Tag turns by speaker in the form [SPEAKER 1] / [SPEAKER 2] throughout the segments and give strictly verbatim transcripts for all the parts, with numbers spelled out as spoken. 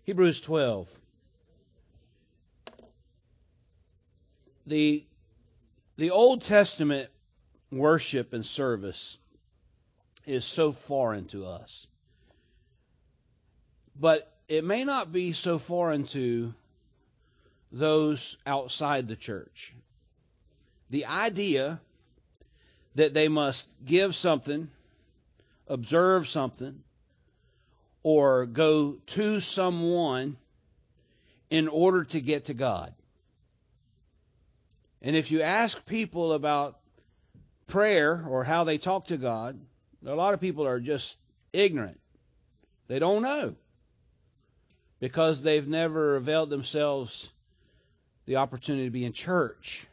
[SPEAKER 1] Hebrews twelve. The, the Old Testament worship and service is so foreign to us. But it may not be so foreign to those outside the church. The idea that they must give something, observe something, or go to someone in order to get to God. And if you ask people about prayer or how they talk to God, a lot of people are just ignorant. They don't know because they've never availed themselves the opportunity to be in church.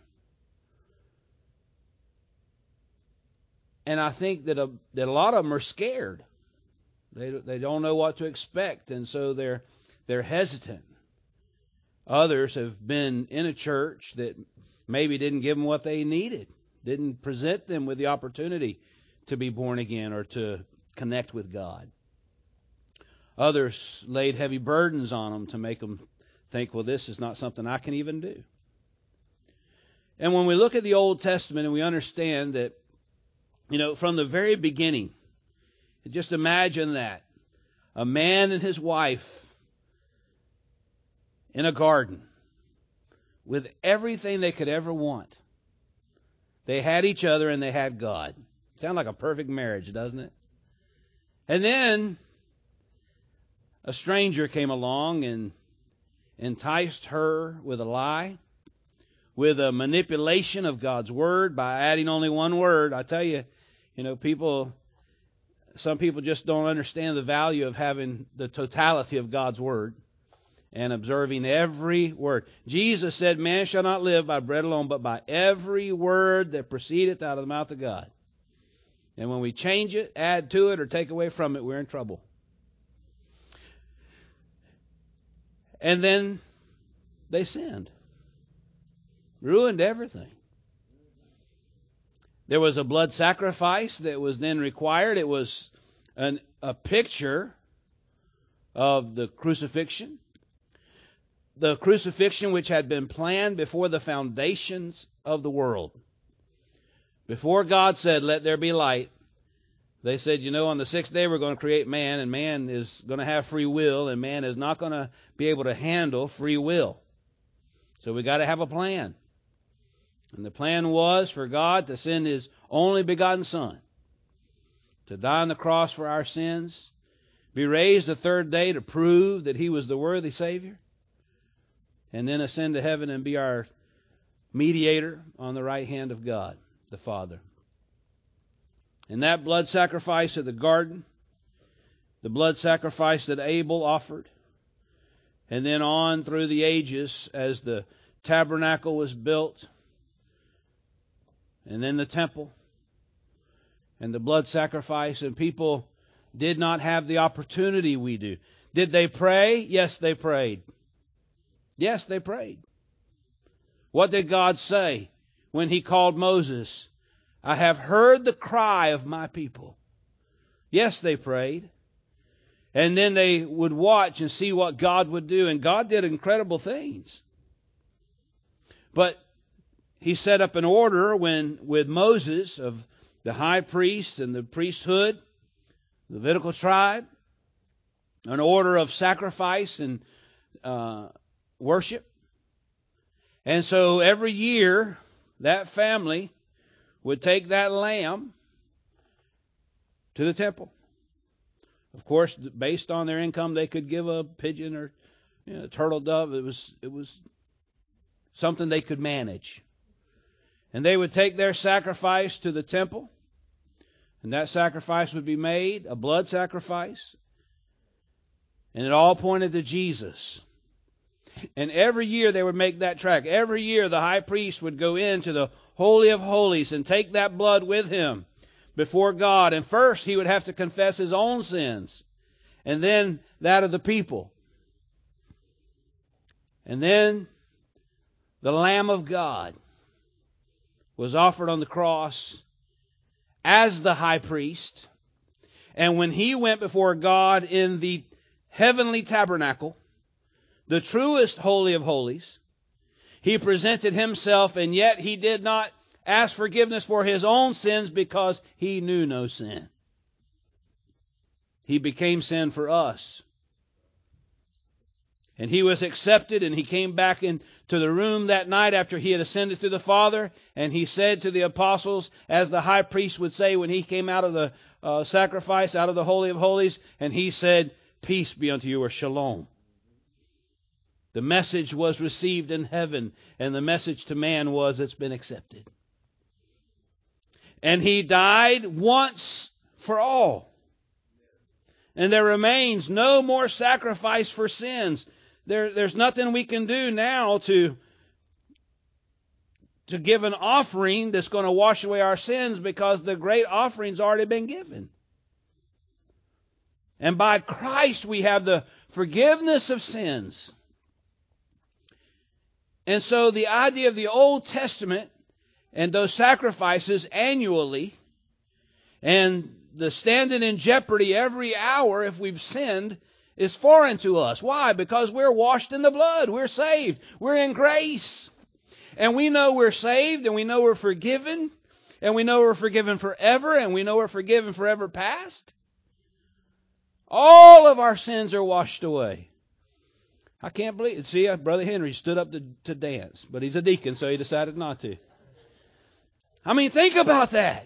[SPEAKER 1] And I think that a, that a lot of them are scared. They they don't know what to expect, and so they're they're hesitant. Others have been in a church that maybe didn't give them what they needed, didn't present them with the opportunity to be born again or to connect with God. Others laid heavy burdens on them to make them think, well, this is not something I can even do. And when we look at the Old Testament and we understand that, you know, from the very beginning, just imagine that. A man and his wife in a garden with everything they could ever want. They had each other and they had God. Sounds like a perfect marriage, doesn't it? And then a stranger came along and enticed her with a lie, with a manipulation of God's word by adding only one word. I tell you, you know, people, some people just don't understand the value of having the totality of God's word and observing every word. Jesus said, man shall not live by bread alone, but by every word that proceedeth out of the mouth of God. And when we change it, add to it, or take away from it, we're in trouble. And then they sinned. Ruined everything. There was a blood sacrifice that was then required. It was an, a picture of the crucifixion. The crucifixion which had been planned before the foundations of the world. Before God said, let there be light, they said, you know, on the sixth day we're going to create man, and man is going to have free will, and man is not going to be able to handle free will. So we got to have a plan. And the plan was for God to send His only begotten Son to die on the cross for our sins, be raised the third day to prove that He was the worthy Savior, and then ascend to heaven and be our mediator on the right hand of God, the Father. And that blood sacrifice of the garden, the blood sacrifice that Abel offered, and then on through the ages as the tabernacle was built, and then the temple, and the blood sacrifice, and people did not have the opportunity we do. Did they pray? Yes, they prayed. Yes, they prayed. What did God say when He called Moses? I have heard the cry of my people. Yes, they prayed. And then they would watch and see what God would do. And God did incredible things. But He set up an order when with Moses of the high priest and the priesthood, the Levitical tribe, an order of sacrifice and uh, worship. And so every year, that family would take that lamb to the temple. Of course, based on their income, they could give a pigeon or you know, a turtle dove. It was it was something they could manage. And they would take their sacrifice to the temple, and that sacrifice would be made, a blood sacrifice, and it all pointed to Jesus. And every year they would make that track. Every year the high priest would go into the Holy of Holies and take that blood with him before God. And first he would have to confess his own sins, and then that of the people. And then the Lamb of God was offered on the cross as the high priest. And when he went before God in the heavenly tabernacle, the truest Holy of Holies. He presented himself, and yet he did not ask forgiveness for his own sins because he knew no sin. He became sin for us. And he was accepted, and he came back into the room that night after he had ascended to the Father, and he said to the apostles, as the high priest would say when he came out of the uh, sacrifice, out of the Holy of Holies, and he said, "Peace be unto you," or shalom. The message was received in heaven, and the message to man was, it's been accepted. And he died once for all. And there remains no more sacrifice for sins. There, there's nothing we can do now to, to give an offering that's going to wash away our sins, because the great offering's already been given. And by Christ we have the forgiveness of sins. And so the idea of the Old Testament and those sacrifices annually, and the standing in jeopardy every hour if we've sinned, is foreign to us. Why? Because we're washed in the blood. We're saved. We're in grace. And we know we're saved, and we know we're forgiven, and we know we're forgiven forever, and we know we're forgiven forever past. All of our sins are washed away. I can't believe it. See, Brother Henry stood up to, to dance, but he's a deacon, so he decided not to. I mean, think about that.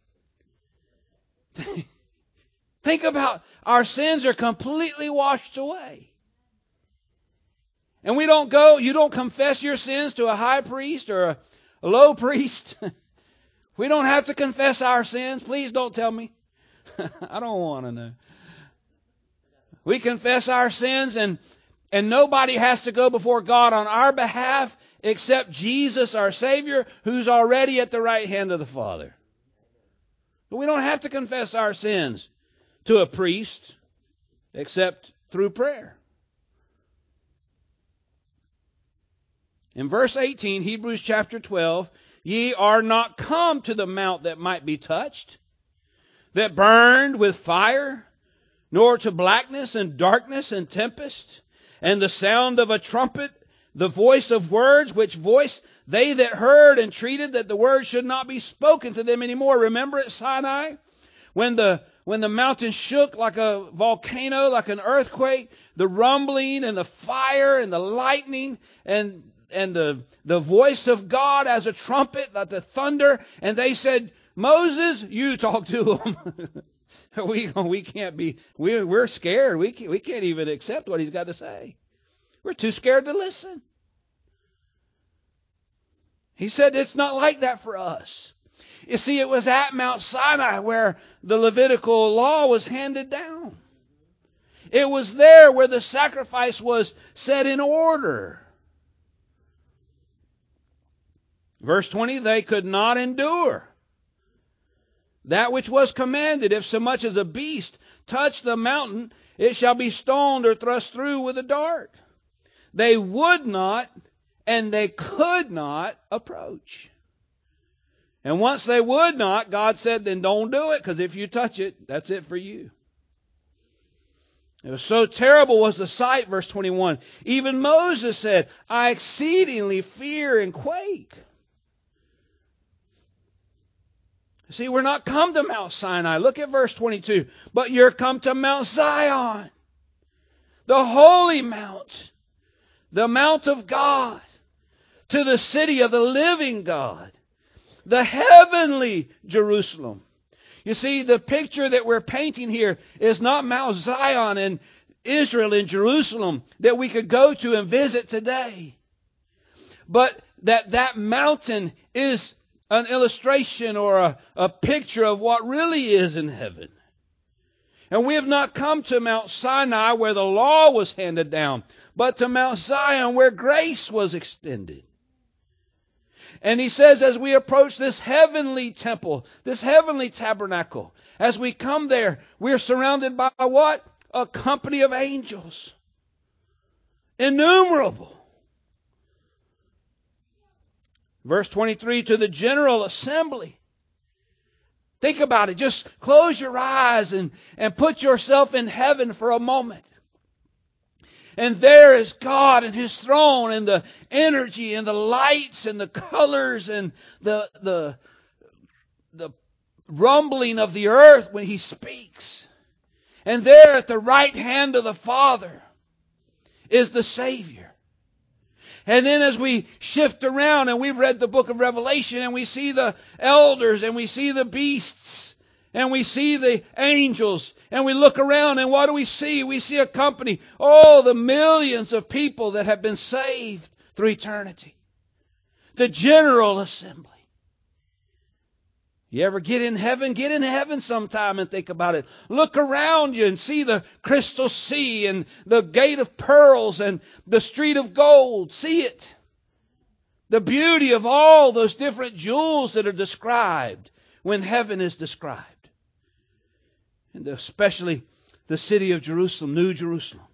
[SPEAKER 1] Think about, our sins are completely washed away. And we don't go, you don't confess your sins to a high priest or a, a low priest. We don't have to confess our sins. Please don't tell me. I don't want to know. We confess our sins, and And nobody has to go before God on our behalf except Jesus, our Savior, who's already at the right hand of the Father. But we don't have to confess our sins to a priest except through prayer. In verse eighteen, Hebrews chapter twelve, "Ye are not come to the mount that might be touched, that burned with fire, nor to blackness and darkness and tempest, and the sound of a trumpet, the voice of words, which voice they that heard entreated that the word should not be spoken to them anymore." Remember at Sinai, when the when the mountain shook like a volcano, like an earthquake, the rumbling and the fire and the lightning and and the the voice of God as a trumpet, like the thunder, and they said, "Moses, you talk to them." We we can't be we we're scared. We can't, we can't even accept what he's got to say. We're too scared to listen. He said it's not like that for us. You see, it was at Mount Sinai where the Levitical law was handed down. It was there where the sacrifice was set in order. Verse twenty, "They could not endure that which was commanded, if so much as a beast touch the mountain, it shall be stoned or thrust through with a dart." They would not and they could not approach. And once they would not, God said, then don't do it, because if you touch it, that's it for you. It was so terrible was the sight, verse twenty-one. Even Moses said, "I exceedingly fear and quake." See, we're not come to Mount Sinai. Look at verse twenty-two. "But you're come to Mount Zion, the holy mount, the mount of God, to the city of the living God, the heavenly Jerusalem." You see, the picture that we're painting here is not Mount Zion in Israel, in Jerusalem, that we could go to and visit today, but that that mountain is an illustration or a, a picture of what really is in heaven. And we have not come to Mount Sinai where the law was handed down, but to Mount Zion where grace was extended. And he says, as we approach this heavenly temple, this heavenly tabernacle, as we come there, we're surrounded by what? A company of angels. Innumerable. Verse twenty-three, "To the general assembly." Think about it. Just close your eyes and, and put yourself in heaven for a moment. And there is God and His throne, and the energy and the lights and the colors and the, the, the rumbling of the earth when He speaks. And there at the right hand of the Father is the Savior. And then as we shift around and we've read the book of Revelation and we see the elders and we see the beasts and we see the angels and we look around and what do we see? We see a company. Oh, the millions of people that have been saved through eternity. The general assembly. You ever get in heaven? Get in heaven sometime and think about it. Look around you and see the crystal sea and the gate of pearls and the street of gold. See it. The beauty of all those different jewels that are described when heaven is described. And especially the city of Jerusalem, New Jerusalem.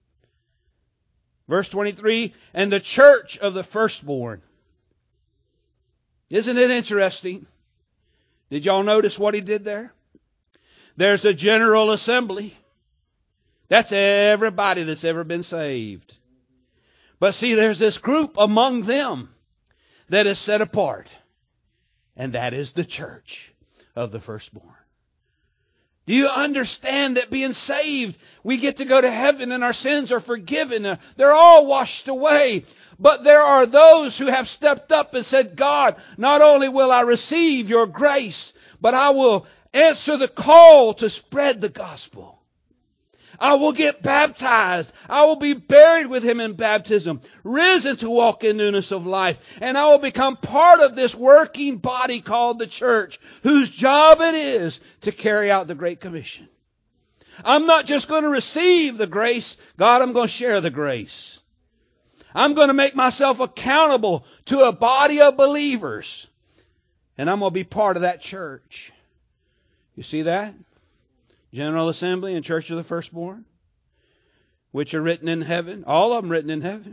[SPEAKER 1] Verse twenty-three, and the church of the firstborn. Isn't it interesting? Did y'all notice what he did there? There's a general assembly. That's everybody that's ever been saved. But see, there's this group among them that is set apart. And that is the church of the firstborn. Do you understand that being saved, we get to go to heaven and our sins are forgiven? They're all washed away. But there are those who have stepped up and said, God, not only will I receive your grace, but I will answer the call to spread the gospel. I will get baptized. I will be buried with Him in baptism, risen to walk in newness of life. And I will become part of this working body called the church, whose job it is to carry out the Great Commission. I'm not just going to receive the grace. God, I'm going to share the grace. I'm going to make myself accountable to a body of believers. And I'm going to be part of that church. You see that? General Assembly and Church of the Firstborn, which are written in heaven. All of them written in heaven.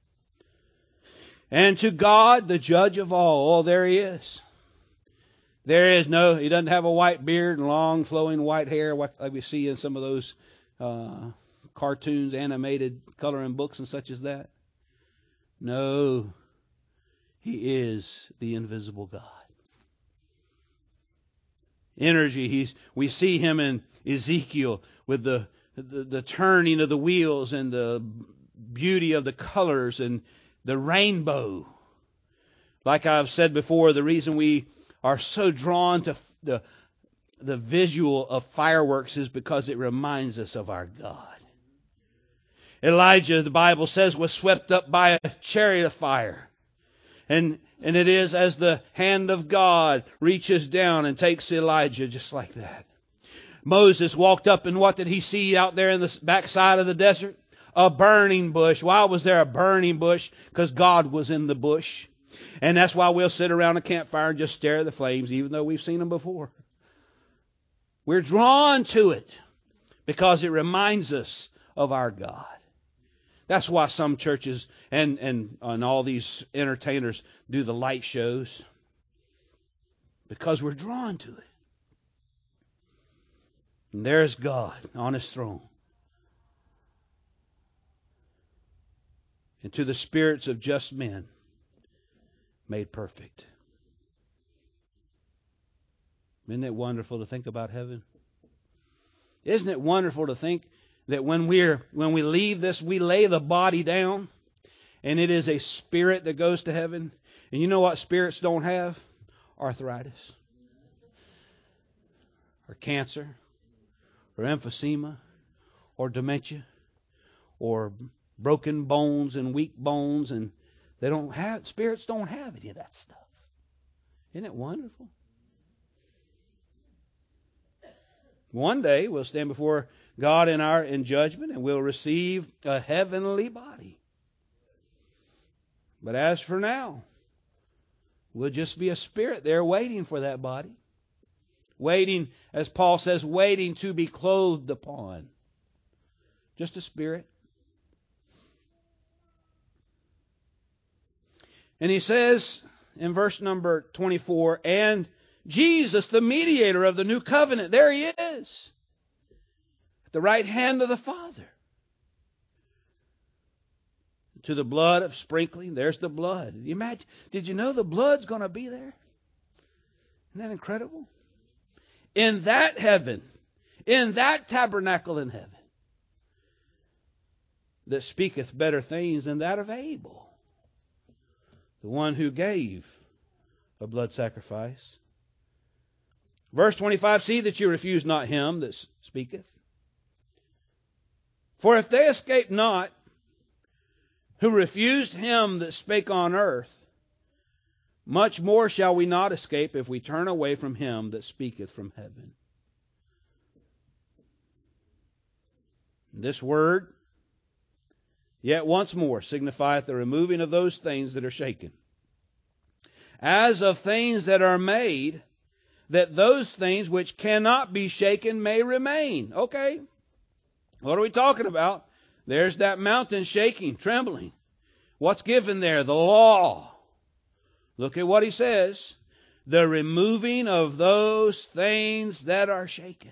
[SPEAKER 1] And to God, the judge of all. Oh, there He is. There is no, He doesn't have a white beard and long flowing white hair like we see in some of those uh, cartoons, animated coloring books and such as that. No, He is the invisible God. Energy, he's, we see Him in Ezekiel with the, the, the turning of the wheels and the beauty of the colors and the rainbow. Like I've said before, the reason we are so drawn to the, the visual of fireworks is because it reminds us of our God. Elijah, the Bible says, was swept up by a chariot of fire. And, and it is as the hand of God reaches down and takes Elijah just like that. Moses walked up and what did he see out there in the backside of the desert? A burning bush. Why was there a burning bush? Because God was in the bush. And that's why we'll sit around a campfire and just stare at the flames, even though we've seen them before. We're drawn to it because it reminds us of our God. That's why some churches and, and, and all these entertainers do the light shows. Because we're drawn to it. And there's God on His throne. And to the spirits of just men made perfect. Isn't it wonderful to think about heaven? Isn't it wonderful to think that when we're when we leave this, we lay the body down, and it is a spirit that goes to heaven. And you know what spirits don't have? Arthritis, or cancer, or emphysema, or dementia, or broken bones and weak bones, and they don't have spirits don't have any of that stuff. Isn't it wonderful? One day we'll stand before God in our in judgment and we'll receive a heavenly body. But as for now, we'll just be a spirit there waiting for that body. Waiting, as Paul says, waiting to be clothed upon. Just a spirit. And he says in verse number twenty-four, and Jesus, the mediator of the new covenant, there He is. At the right hand of the Father. to the blood of sprinkling. There's the blood. You imagine, did you know the blood's going to be there? Isn't that incredible? In that heaven, in that tabernacle in heaven, that speaketh better things than that of Abel, the one who gave a blood sacrifice. Verse twenty-five, see that you refuse not him that speaketh. For if they escape not, who refused him that spake on earth, much more shall we not escape if we turn away from him that speaketh from heaven. This word, yet once more, signifieth the removing of those things that are shaken, as of things that are made, that those things which cannot be shaken may remain. Okay, what are we talking about? There's that mountain shaking, trembling. What's given there? The law. Look at what he says. The removing of those things that are shaken.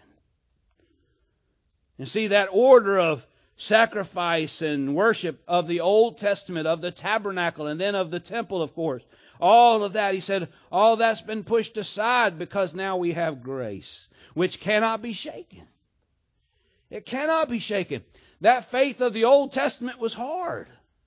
[SPEAKER 1] And see, that order of sacrifice and worship of the Old Testament, of the tabernacle, and then of the temple, of course. All of that, he said, all that's been pushed aside because now we have grace, which cannot be shaken. It cannot be shaken. That faith of the Old Testament was hard.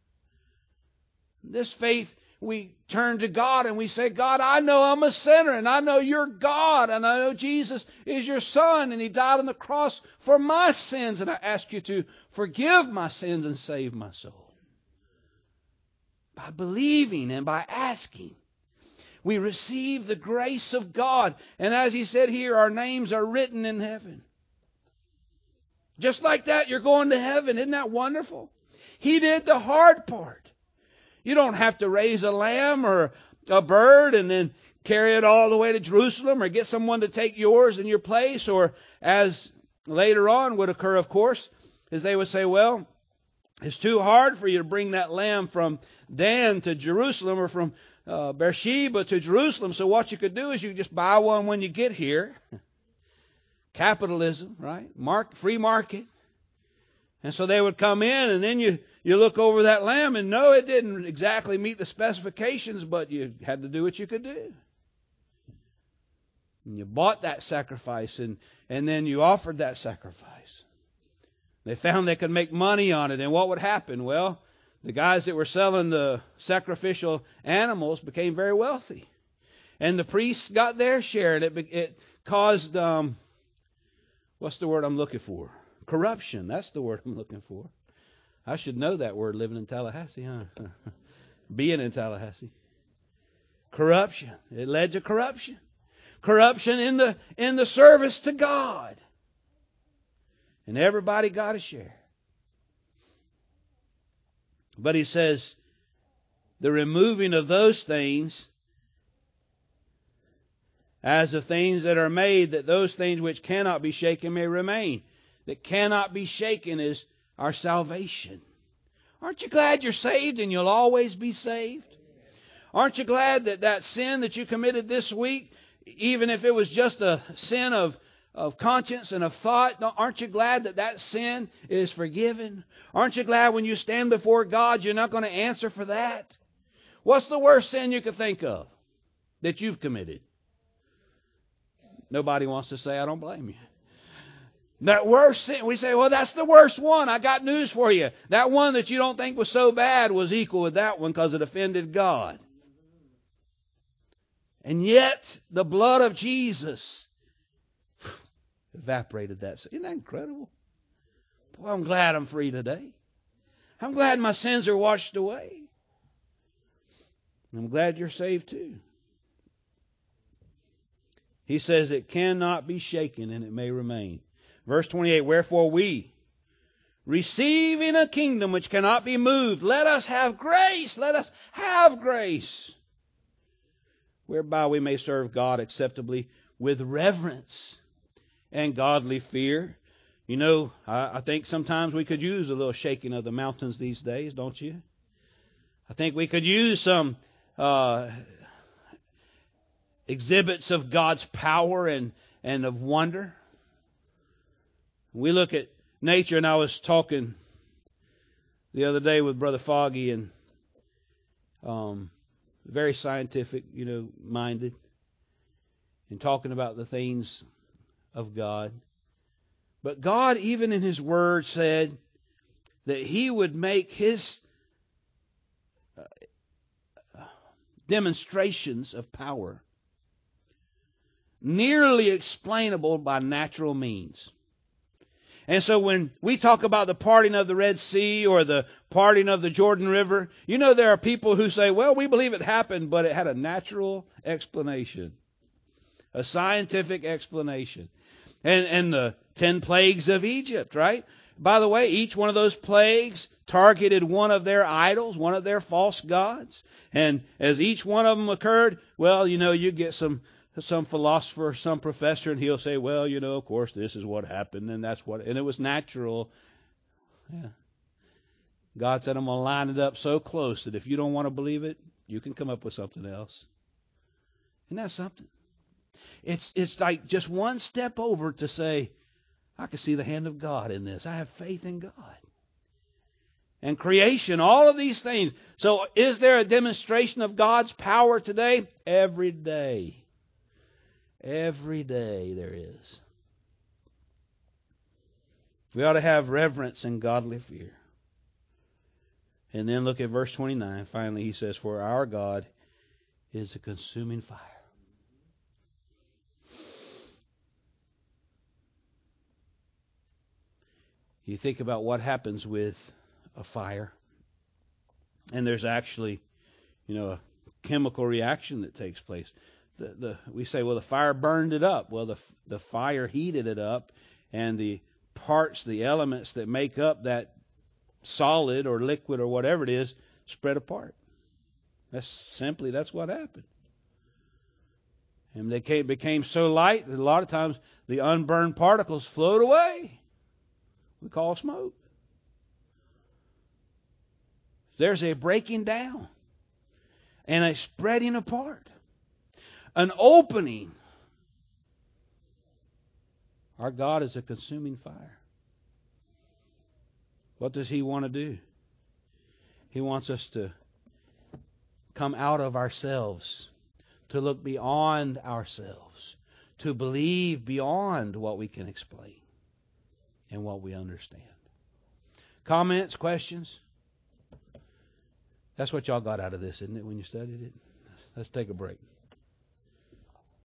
[SPEAKER 1] This faith, we turn to God and we say, God, I know I'm a sinner and I know you're God and I know Jesus is your Son and He died on the cross for my sins and I ask you to forgive my sins and save my soul. By believing and by asking, we receive the grace of God. And as he said here, our names are written in heaven. Just like that, you're going to heaven. Isn't that wonderful? He did the hard part. You don't have to raise a lamb or a bird and then carry it all the way to Jerusalem or get someone to take yours in your place, or as later on would occur, of course, is they would say, well, it's too hard for you to bring that lamb from Dan to Jerusalem or from uh, Beersheba to Jerusalem. So what you could do is you could just buy one when you get here. Capitalism, right? Mark, free market. And so they would come in and then you, you look over that lamb and no, it didn't exactly meet the specifications, but you had to do what you could do. And you bought that sacrifice and, and then you offered that sacrifice. They found they could make money on it. And what would happen? Well, the guys that were selling the sacrificial animals became very wealthy. And the priests got their share. And it, it caused, um, what's the word I'm looking for? Corruption. That's the word I'm looking for. I should know that word living in Tallahassee, huh? Being in Tallahassee. Corruption. It led to corruption. Corruption in the, in the service to God. And everybody got a share. But he says, the removing of those things as of things that are made, that those things which cannot be shaken may remain. That cannot be shaken is our salvation. Aren't you glad you're saved and you'll always be saved? Aren't you glad that that sin that you committed this week, even if it was just a sin of of conscience and of thought, aren't you glad that that sin is forgiven? Aren't you glad when you stand before God, you're not going to answer for that? What's the worst sin you could think of that you've committed? Nobody wants to say, I don't blame you. That worst sin, we say, well, that's the worst one. I got news for you. That one that you don't think was so bad was equal with that one because it offended God. And yet, the blood of Jesus evaporated that. Isn't that incredible? Boy, I'm glad I'm free today. I'm glad my sins are washed away. I'm glad you're saved too. He says it cannot be shaken and it may remain. Verse twenty-eight, wherefore we, receiving a kingdom which cannot be moved, let us have grace, let us have grace, whereby we may serve God acceptably with reverence and godly fear. You know, I, I think sometimes we could use a little shaking of the mountains these days, don't you? I think we could use some uh, exhibits of God's power and, and of wonder. We look at nature, and I was talking the other day with Brother Foggy, and um, very scientific, you know, minded, and talking about the things of God. But God, even in His Word, said that He would make His uh, demonstrations of power nearly explainable by natural means. And so when we talk about the parting of the Red Sea or the parting of the Jordan River, you know, there are people who say, well, we believe it happened, but it had a natural explanation, a scientific explanation. And, and the ten plagues of Egypt, right? By the way, each one of those plagues targeted one of their idols, one of their false gods. And as each one of them occurred, well, you know, you get some some philosopher, some professor, and he'll say, well, you know, of course, this is what happened, and that's what, and it was natural. Yeah. God said, I'm going to line it up so close that if you don't want to believe it, you can come up with something else. Isn't that something? It's, it's like just one step over to say, I can see the hand of God in this. I have faith in God. And creation, all of these things. So is there a demonstration of God's power today? Every day. Every day there is. We ought to have reverence and godly fear. And then look at verse twenty-nine. Finally, he says, for our God is a consuming fire. You think about what happens with a fire. And there's actually, you know, a chemical reaction that takes place. The, the, we say, well, the fire burned it up. Well, the, the fire heated it up, and the parts, the elements that make up that solid or liquid or whatever it is, spread apart. That's simply, that's what happened. And they came, became so light that a lot of times the unburned particles float away. We call smoke. There's a breaking down and a spreading apart. An opening. Our God is a consuming fire. What does He want to do? He wants us to come out of ourselves, to look beyond ourselves, to believe beyond what we can explain and what we understand. Comments, questions? That's what y'all got out of this, isn't it, when you studied it? Let's take a break.